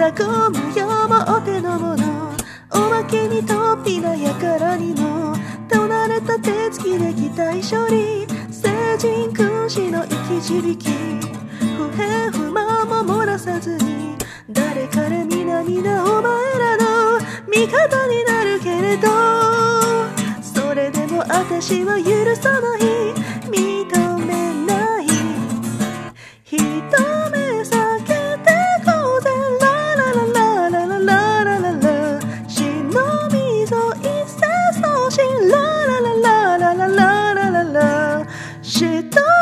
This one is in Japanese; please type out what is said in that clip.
く無用もお手の物、おまけにとっぴなやからにも手慣れた手つきで期待処理、聖人君子の生き字引き、不平不満も漏らさずに誰彼皆お前らの味方になるけれど、それでも私は許さない、認めない、一目避けてこうぜ、ララララララララララ、忍びぞ一斉送信、ララララララララララ、